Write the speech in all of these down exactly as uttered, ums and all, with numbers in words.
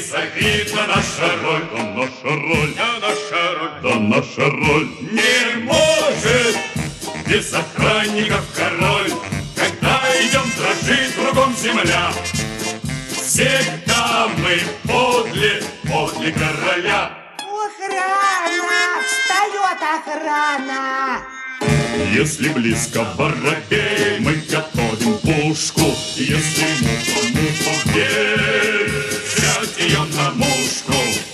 завидна наша роль, да наша роль, да наша роль, да наша роль. Не может без охранников король, когда идем, дрожит кругом земля. Всегда мы подле, подле короля. Охрана! Встает охрана! Если близко воробей, мы готовим пушку. Если муха, муха, бей, взять ее на мушку.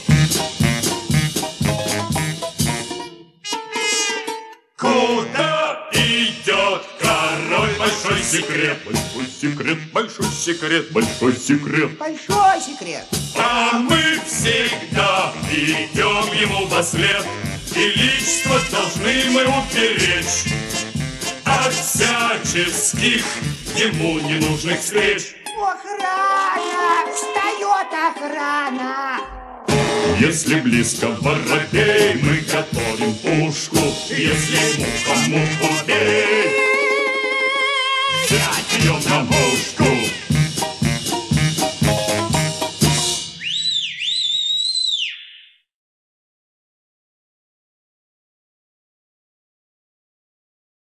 Куда идет король? Большой секрет, большой секрет, большой секрет, большой секрет. Большой секрет. А мы всегда идем ему вослед, величество должны мы уберечь от всяческих ему ненужных встреч. Охрана! Встает охрана! Если близко воробей, мы готовим пушку. Если муха, муху бей, взять ее на мушку.